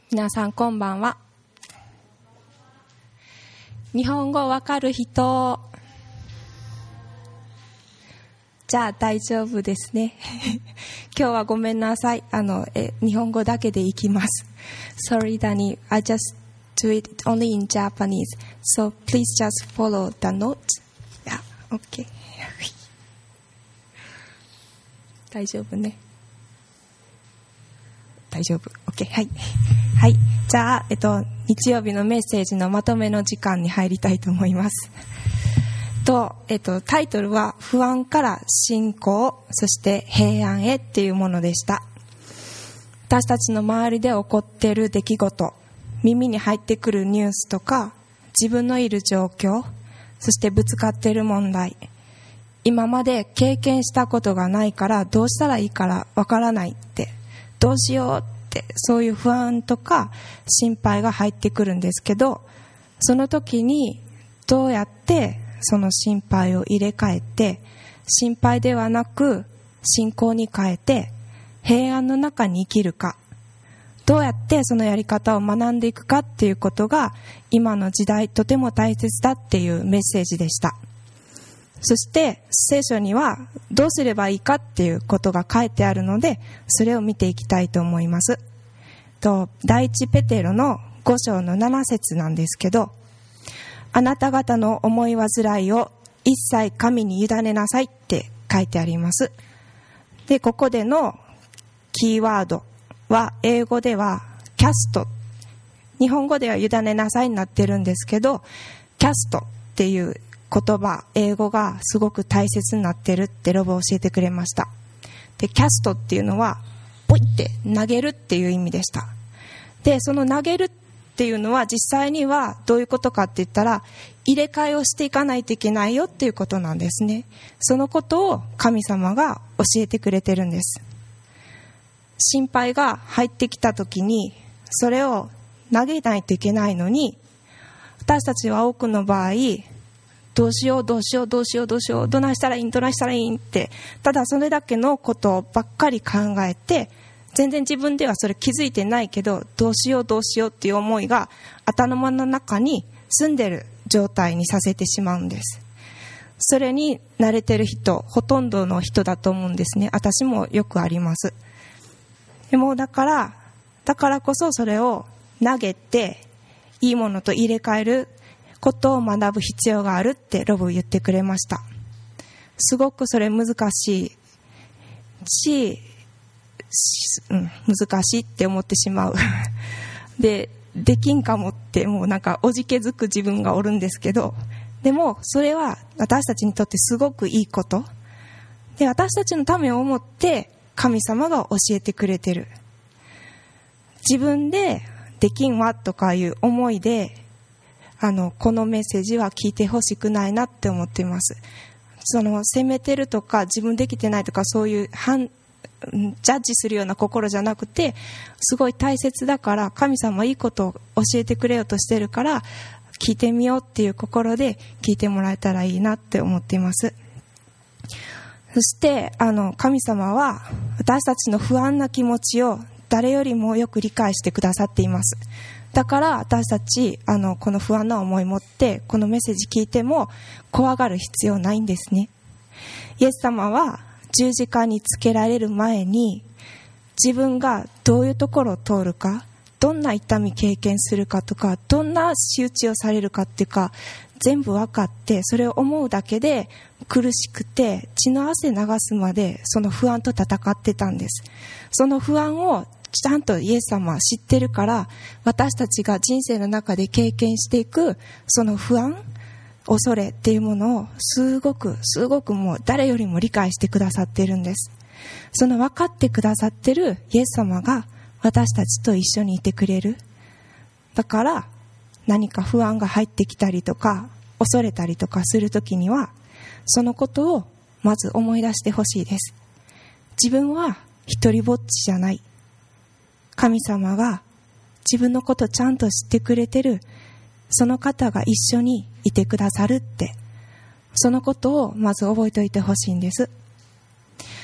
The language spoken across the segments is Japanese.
皆さんこんばんは。日本語わかる人？じゃあ大丈夫ですね。今日はごめんなさい。日本語だけでいきます。Sorry, Danny. I just do it only in Japanese. So please just follow the note. Yeah, okay. 大丈夫ね。大丈夫。OK。はい。はい。じゃあ、日曜日のメッセージのまとめの時間に入りたいと思います。タイトルは不安から信仰、そして平安へっていうものでした。私たちの周りで起こっている出来事、耳に入ってくるニュースとか、自分のいる状況、そしてぶつかっている問題、今まで経験したことがないからどうしたらいいからわからないって、どうしようってそういう不安とか心配が入ってくるんですけど、その時にどうやってその心配を入れ替えて、心配ではなく信仰に変えて平安の中に生きるか、どうやってそのやり方を学んでいくかっていうことが今の時代とても大切だっていうメッセージでした。そして聖書にはどうすればいいかっていうことが書いてあるので、それを見ていきたいと思います。第一ペテロの5章の7節なんですけど、あなた方の思い煩いを一切神に委ねなさいって書いてあります。で、ここでのキーワードは英語ではキャスト、日本語では委ねなさいになってるんですけど、キャストっていう言葉、英語がすごく大切になってるってロボ教えてくれました。で、キャストっていうのはポイって投げるっていう意味でした。で、その投げるっていうのは実際にはどういうことかって言ったら、入れ替えをしていかないといけないよっていうことなんですね。そのことを神様が教えてくれてるんです。心配が入ってきた時にそれを投げないといけないのに、私たちは多くの場合、どうしようどないしたらいいんって、ただそれだけのことばっかり考えて、全然自分ではそれ気づいてないけど、どうしようっていう思いが頭の中に住んでる状態にさせてしまうんです。それに慣れてる人、ほとんどの人だと思うんですね。私もよくあります。でもだからこそそれを投げていいものと入れ替えることを学ぶ必要があるってロブ言ってくれました。すごくそれ難しい難しいって思ってしまうできんかもってもうなんかおじけづく自分がおるんですけど、でもそれは私たちにとってすごくいいことで、私たちのためを思って神様が教えてくれてる。自分でできんわとかいう思いでこのメッセージは聞いてほしくないなって思っています。責めてるとか自分できてないとかそういうジャッジするような心じゃなくて、すごい大切だから神様いいことを教えてくれようとしてるから聞いてみようっていう心で聞いてもらえたらいいなって思っています。そして神様は私たちの不安な気持ちを誰よりもよく理解してくださっています。だから私たちこの不安な思い持ってこのメッセージ聞いても怖がる必要ないんですね。イエス様は十字架につけられる前に自分がどういうところを通るか、どんな痛み経験するかとか、どんな仕打ちをされるかっていうか全部分かって、それを思うだけで苦しくて血の汗流すまでその不安と戦ってたんです。その不安をちゃんとイエス様は知ってるから、私たちが人生の中で経験していくその不安、恐れっていうものをすごくもう誰よりも理解してくださっているんです。その分かってくださってるイエス様が私たちと一緒にいてくれる。だから何か不安が入ってきたりとか恐れたりとかするときには、そのことをまず思い出してほしいです。自分は一人ぼっちじゃない。神様が自分のことちゃんと知ってくれてる、その方が一緒にいてくださるって、そのことをまず覚えておいてほしいんです。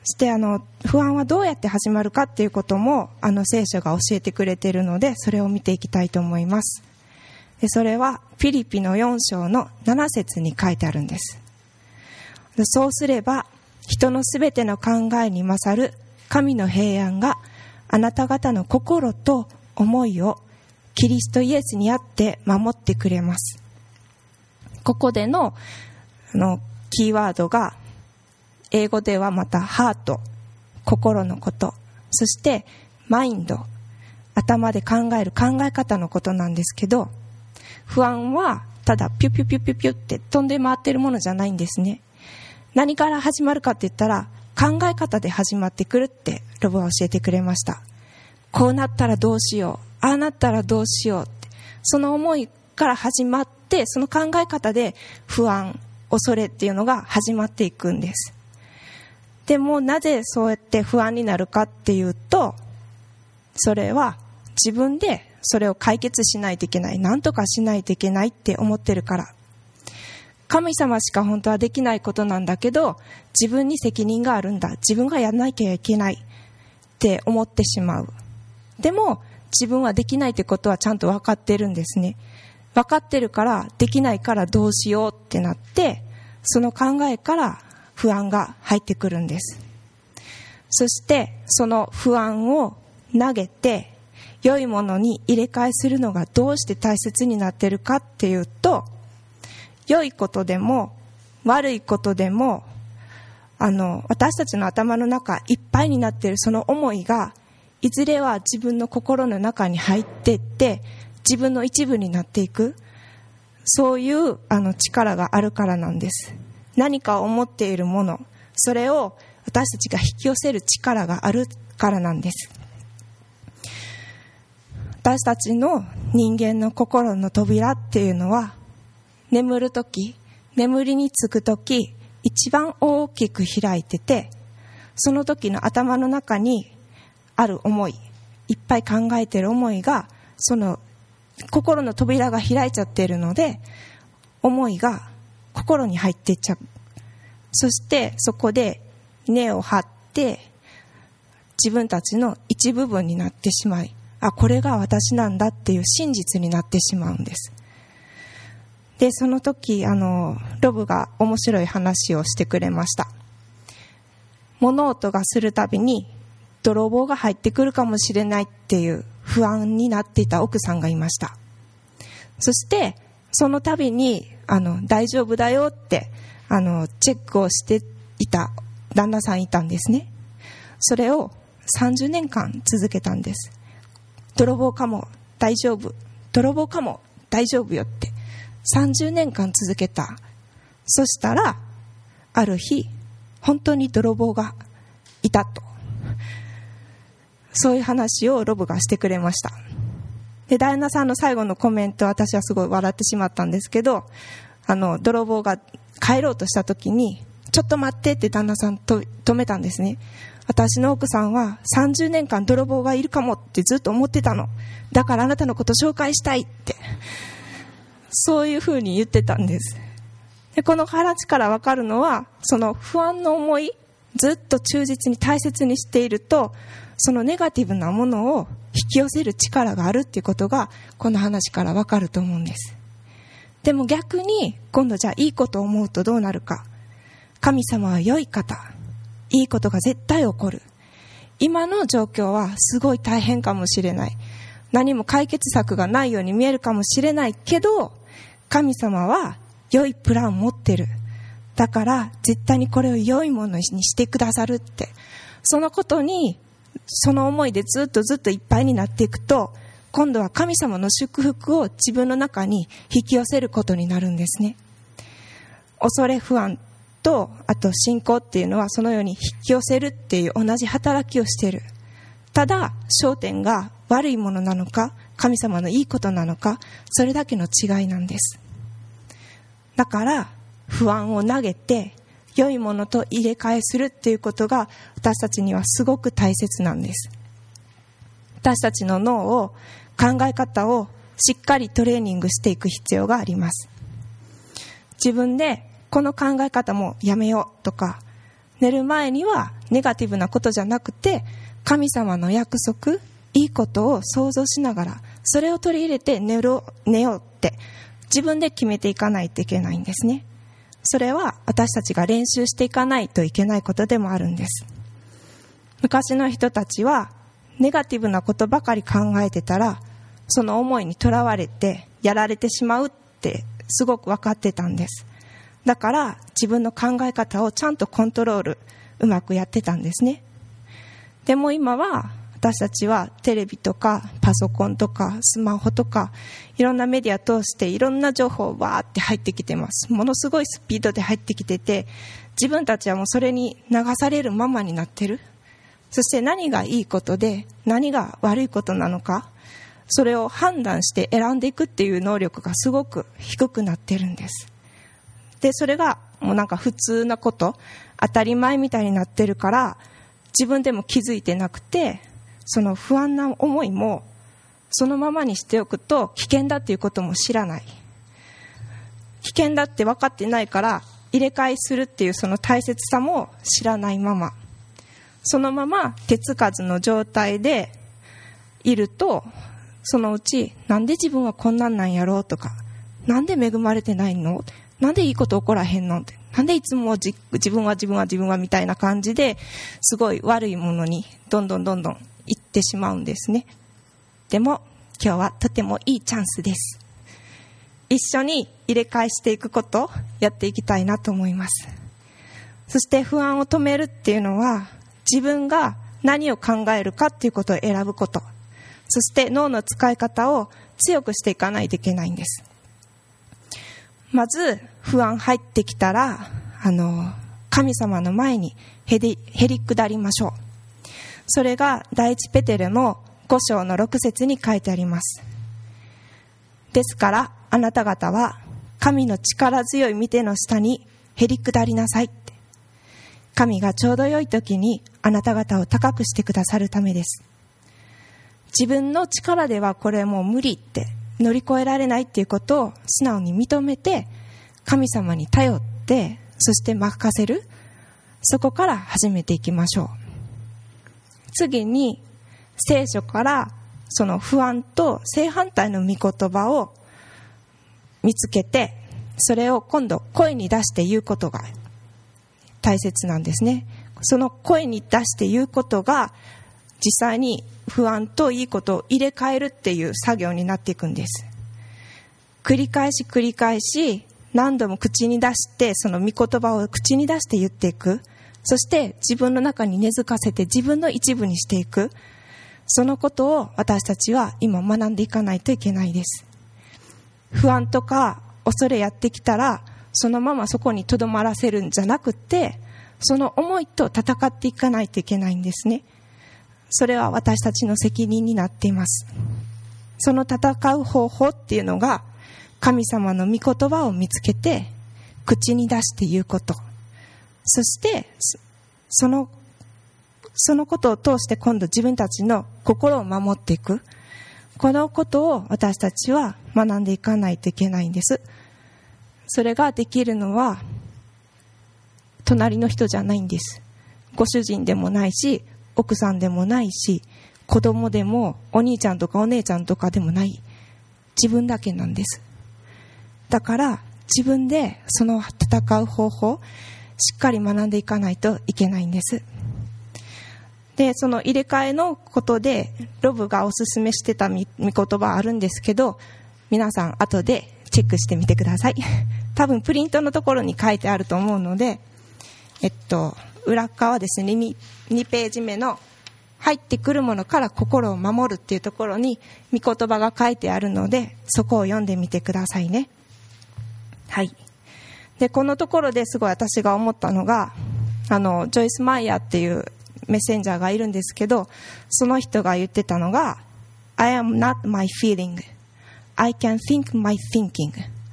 して不安はどうやって始まるかっていうことも聖書が教えてくれているので、それを見ていきたいと思います。でそれはフィリピの4章の7節に書いてあるんです。そうすれば人のすべての考えに勝る神の平安があなた方の心と思いをキリストイエスにあって守ってくれます。ここでのキーワードが英語ではまたハート、心のこと、そしてマインド、頭で考える考え方のことなんですけど、不安はただピュピュピュピュピュって飛んで回ってるものじゃないんですね。何から始まるかって言ったら考え方で始まってくるってロブは教えてくれました。こうなったらどうしよう、ああなったらどうしようって、その思いから始まって、その考え方で不安、恐れっていうのが始まっていくんです。でもなぜそうやって不安になるかっていうと、それは自分でそれを解決しないといけない、何とかしないといけないって思ってるから。神様しか本当はできないことなんだけど、自分に責任があるんだ、自分がやらなきゃいけないって思ってしまう。でも自分はできないってことはちゃんと分かってるんですね。分かってるからできないからどうしようってなって、その考えから不安が入ってくるんです。そしてその不安を投げて良いものに入れ替えするのがどうして大切になっているかっていうと、良いことでも悪いことでも私たちの頭の中いっぱいになっているその思いがいずれは自分の心の中に入っていって自分の一部になっていく、そういう力があるからなんです。何かを思っているもの、それを私たちが引き寄せる力があるからなんです。私たちの人間の心の扉っていうのは、眠るとき、眠りにつくとき、一番大きく開いてて、その時の頭の中にある思い、いっぱい考えている思いが、その心の扉が開いちゃっているので、思いが心に入っていっちゃう。そしてそこで根を張って自分たちの一部分になってしまい、これが私なんだっていう真実になってしまうんです。でその時ロブが面白い話をしてくれました。物音がするたびに泥棒が入ってくるかもしれないっていう不安になっていた奥さんがいました。そしてその度に大丈夫だよってチェックをしていた旦那さんいたんですね。それを30年間続けたんです。泥棒かも大丈夫、泥棒かも大丈夫よって30年間続けた。そしたらある日本当に泥棒がいたと、そういう話をロブがしてくれました。で旦那さんの最後のコメント、私はすごい笑ってしまったんですけど、泥棒が帰ろうとした時にちょっと待ってって旦那さんと止めたんですね。私の奥さんは30年間泥棒がいるかもってずっと思ってたの、だからあなたのこと紹介したいって、そういうふうに言ってたんです。でこの話から分かるのは、その不安の思いずっと忠実に大切にしていると、そのネガティブなものを引き寄せる力があるっていうことがこの話から分かると思うんです。でも逆に今度じゃあいいことを思うとどうなるか。神様は良い方、いいことが絶対起こる。今の状況はすごい大変かもしれない、何も解決策がないように見えるかもしれないけど、神様は良いプランを持ってる、だから絶対にこれを良いものにしてくださるって、そのことにその思いでずっといっぱいになっていくと、今度は神様の祝福を自分の中に引き寄せることになるんですね。恐れ不安とあと信仰っていうのはそのように引き寄せるっていう同じ働きをしている。ただ焦点が悪いものなのか神様のいいことなのか、それだけの違いなんです。だから不安を投げて良いものと入れ替えするっていうことが私たちにはすごく大切なんです。私たちの脳を、考え方をしっかりトレーニングしていく必要があります。自分でこの考え方もやめようとか、寝る前にはネガティブなことじゃなくて、神様の約束、いいことを想像しながら、それを取り入れて寝ようって自分で決めていかないといけないんですね。それは私たちが練習していかないといけないことでもあるんです。昔の人たちはネガティブなことばかり考えてたら、その思いにとらわれてやられてしまうってすごく分かってたんです。だから自分の考え方をちゃんとコントロールうまくやってたんですね。でも今は私たちはテレビとかパソコンとかスマホとかいろんなメディア通していろんな情報がわーって入ってきてます。ものすごいスピードで入ってきてて、自分たちはもうそれに流されるままになってる。そして何がいいことで何が悪いことなのか、それを判断して選んでいくっていう能力がすごく低くなってるんです。で、それがもうなんか普通なこと、当たり前みたいになってるから、自分でも気づいてなくて、その不安な思いもそのままにしておくと危険だっていうことも知らない。危険だって分かってないから入れ替えするっていうその大切さも知らないまま、そのまま手つかずの状態でいると、そのうちなんで自分はこんなんなんやろうとか、なんで恵まれてないの、なんでいいこと起こらへんのって、なんでいつも自分はみたいな感じですごい悪いものにどんどん行ってしまうんですね。でも今日はとてもいいチャンスです。一緒に入れ替えしていくことをやっていきたいなと思います。そして不安を止めるっていうのは、自分が何を考えるかっていうことを選ぶこと、そして脳の使い方を強くしていかないといけないんです。まず不安入ってきたら、神様の前にへり下りましょう。それが第一ペテロの5章の6節に書いてあります。ですからあなた方は神の力強い御手の下にへり下りなさいって。神がちょうど良い時にあなた方を高くしてくださるためです。自分の力ではこれもう無理って乗り越えられないっていうことを素直に認めて、神様に頼って、そして任せる。そこから始めていきましょう。次に聖書からその不安と正反対の御言葉を見つけて、それを今度声に出して言うことが大切なんですね。その声に出して言うことが実際に不安といいことを入れ替えるっていう作業になっていくんです。繰り返し何度も口に出して、その御言葉を口に出して言っていく。そして自分の中に根付かせて自分の一部にしていく。そのことを私たちは今学んでいかないといけないです。不安とか恐れやってきたら、そのままそこにとどまらせるんじゃなくて、その思いと戦っていかないといけないんですね。それは私たちの責任になっています。その戦う方法っていうのが、神様の御言葉を見つけて口に出して言うこと、そしてそのことを通して今度自分たちの心を守っていく。このことを私たちは学んでいかないといけないんです。それができるのは隣の人じゃないんです。ご主人でもないし、奥さんでもないし、子供でもお兄ちゃんとかお姉ちゃんとかでもない、自分だけなんです。だから自分でその戦う方法しっかり学んでいかないといけないんです。で、その入れ替えのことでロブがおすすめしてた御言葉あるんですけど、皆さん後でチェックしてみてください。多分プリントのところに書いてあると思うので、裏側ですね、2ページ目の入ってくるものから心を守るっていうところに御言葉が書いてあるので、そこを読んでみてくださいね。はい。で、このところですごい私が思ったのが、ジョイス・マイヤーっていうメッセンジャーがいるんですけど、その人が言ってたのが、I am not my feeling. I can think my thinking.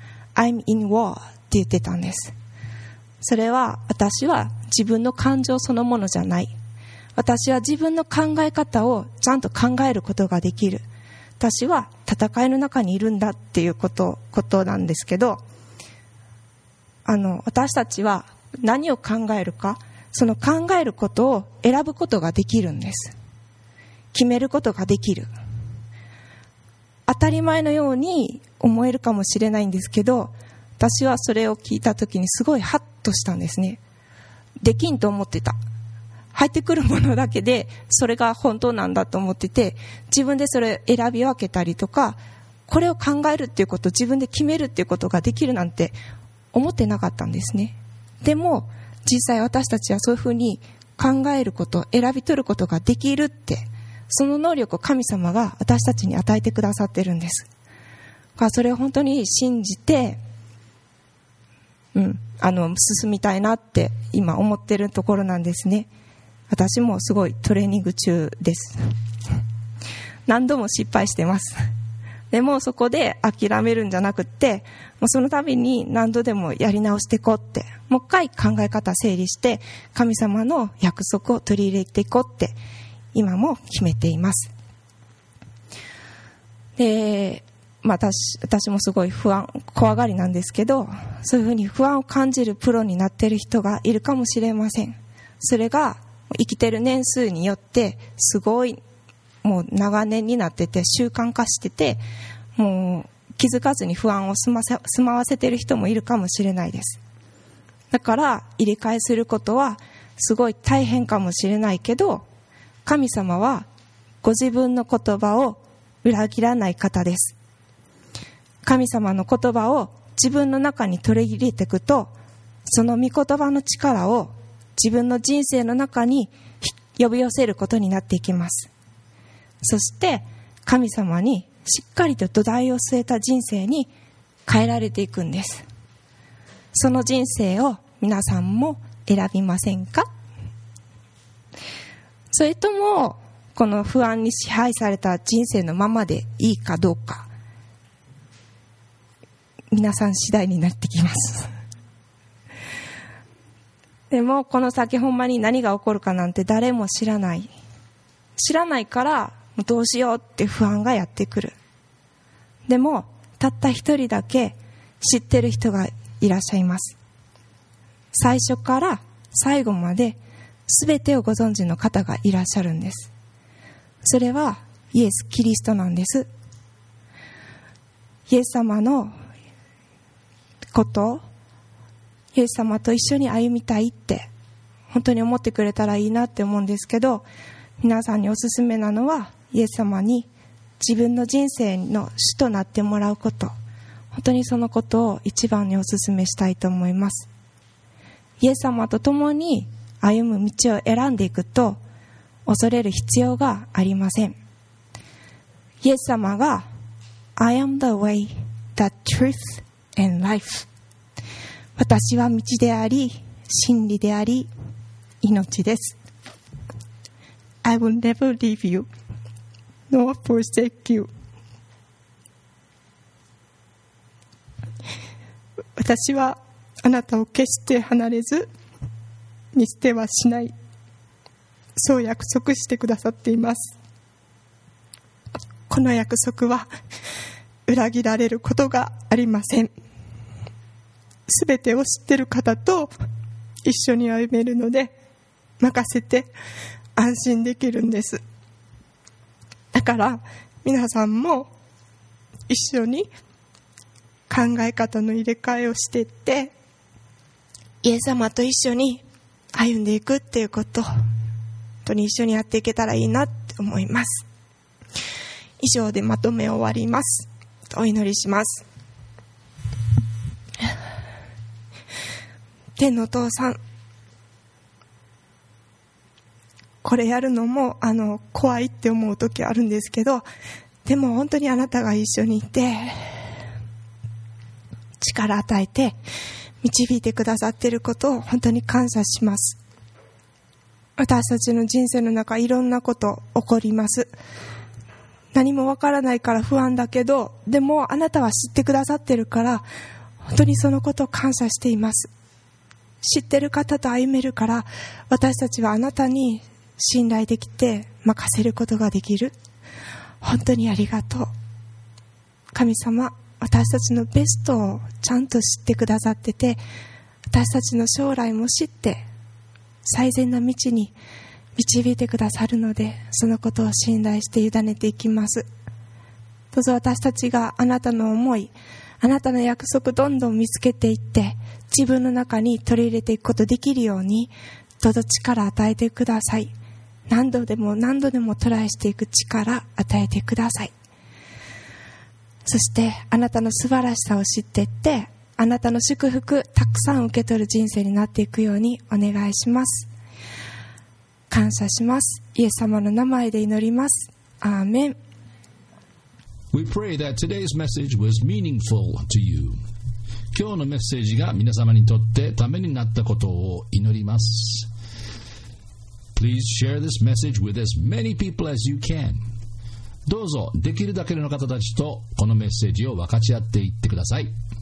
I'm in war って言ってたんです。それは、私は自分の感情そのものじゃない。私は自分の考え方をちゃんと考えることができる。私は戦いの中にいるんだっていうことなんですけど、私たちは何を考えるか、 その考えることを選ぶことができるんです。決めることができる。当たり前のように思えるかもしれないんですけど、私はそれを聞いた時にすごいハッとしたんですね。できんと思ってた。入ってくるものだけでそれが本当なんだと思ってて、自分でそれを選び分けたりとか、これを考えるっていうこと、自分で決めるっていうことができるなんて思ってなかったんですね。でも実際私たちはそういうふうに考えること、選び取ることができるって、その能力を神様が私たちに与えてくださってるんです。それを本当に信じて、進みたいなって今思ってるところなんですね。私もすごいトレーニング中です。何度も失敗してます。でもそこで諦めるんじゃなくって、もうその度に何度でもやり直していこうって、もう一回考え方整理して神様の約束を取り入れていこうって今も決めています。で、私もすごい不安、怖がりなんですけど、そういうふうに不安を感じるプロになっている人がいるかもしれません。それが生きてる年数によってすごいもう長年になってて習慣化してて、もう気づかずに不安を住まわせている人もいるかもしれないです。だから入れ替えすることはすごい大変かもしれないけど、神様はご自分の言葉を裏切らない方です。神様の言葉を自分の中に取り入れていくと、その御言葉の力を自分の人生の中に呼び寄せることになっていきます。そして神様にしっかりと土台を据えた人生に変えられていくんです。その人生を皆さんも選びませんか？それともこの不安に支配された人生のままでいいかどうか、皆さん次第になってきます。でもこの先ほんまに何が起こるかなんて誰も知らないからどうしようって不安がやってくる。でもたった一人だけ知ってる人がいらっしゃいます。最初から最後まで全てをご存知の方がいらっしゃるんです。それはイエス・キリストなんです。イエス様のことイエス様と一緒に歩みたいって本当に思ってくれたらいいなって思うんですけど、皆さんにおすすめなのはイエス様に自分の人生の主となってもらうこと、本当にそのことを一番におすすめしたいと思います。イエス様と共に歩む道を選んでいくと恐れる必要がありません。イエス様が I am the way, the truth and life、 私は道であり真理であり命です。 I will never leave you nor forsake you、 私はあなたを決して離れず見捨てはしない、そう約束してくださっています。この約束は裏切られることがありません。すべてを知っている方と一緒に歩めるので任せて安心できるんです。だから皆さんも一緒に考え方の入れ替えをしていって、イエス様と一緒に歩んでいくっていうことを本当に一緒にやっていけたらいいなって思います。以上でまとめ終わります。お祈りします。天のお父さん、これやるのも怖いって思う時あるんですけど、でも本当にあなたが一緒にいて力与えて導いてくださっていることを本当に感謝します。私たちの人生の中いろんなこと起こります。何もわからないから不安だけど、でもあなたは知ってくださっているから本当にそのことを感謝しています。知ってる方と歩めるから私たちはあなたに信頼できて任せることができる。本当にありがとう。神様、私たちのベストをちゃんと知ってくださってて、私たちの将来も知って最善な道に導いてくださるので、そのことを信頼して委ねていきます。どうぞ私たちがあなたの思い、あなたの約束どんどん見つけていって、自分の中に取り入れていくことできるように、どうぞ力を与えてください。何度でもトライしていく力与えてください。そしてあなたの素晴らしさを知っていって、あなたの祝福たくさん受け取る人生になっていくようにお願いします。感謝します。イエス様の名前で祈ります。アーメン。 We pray that today's message was meaningful to you. 今日のメッセージが皆様にとってためになったことを祈ります。Please share this message with as many people as you can. どうぞできるだけの方たちとこのメッセージを分かち合っていってください。